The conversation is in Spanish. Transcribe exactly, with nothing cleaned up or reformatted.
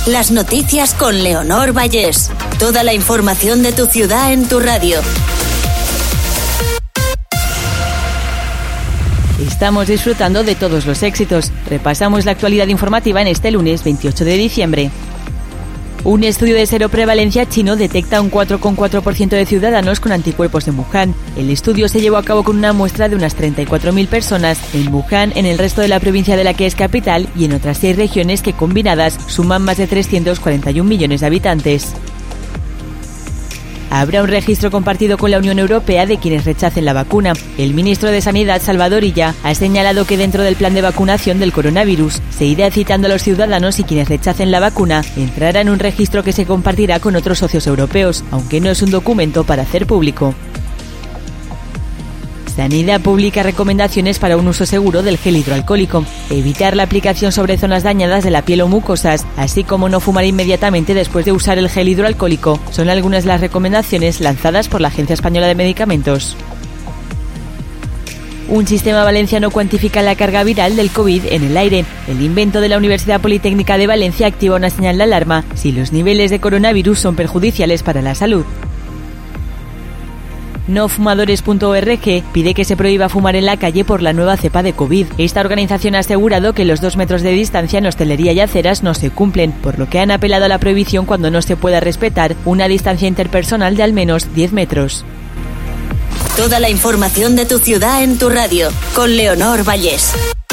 Las noticias con Leonor Vallés. Toda la información de tu ciudad en tu radio. Estamos disfrutando de todos los éxitos. Repasamos la actualidad informativa en este lunes veintiocho de diciembre. Un estudio de seroprevalencia chino detecta un cuatro coma cuatro por ciento de ciudadanos con anticuerpos en Wuhan. El estudio se llevó a cabo con una muestra de unas treinta y cuatro mil personas en Wuhan, en el resto de la provincia de la que es capital y en otras seis regiones que combinadas suman más de trescientos cuarenta y un millones de habitantes. Habrá un registro compartido con la Unión Europea de quienes rechacen la vacuna. El ministro de Sanidad, Salvador Illa, ha señalado que dentro del plan de vacunación del coronavirus se irá citando a los ciudadanos y quienes rechacen la vacuna entrará en un registro que se compartirá con otros socios europeos, aunque no es un documento para hacer público. Sanidad publica recomendaciones para un uso seguro del gel hidroalcohólico, evitar la aplicación sobre zonas dañadas de la piel o mucosas, así como no fumar inmediatamente después de usar el gel hidroalcohólico, son algunas de las recomendaciones lanzadas por la Agencia Española de Medicamentos. Un sistema valenciano cuantifica la carga viral del COVID en el aire. El invento de la Universidad Politécnica de Valencia activa una señal de alarma si los niveles de coronavirus son perjudiciales para la salud. Nofumadores punto org pide que se prohíba fumar en la calle por la nueva cepa de COVID. Esta organización ha asegurado que los dos metros de distancia en hostelería y aceras no se cumplen, por lo que han apelado a la prohibición cuando no se pueda respetar una distancia interpersonal de al menos diez metros. Toda la información de tu ciudad en tu radio, con Leonor Vallés.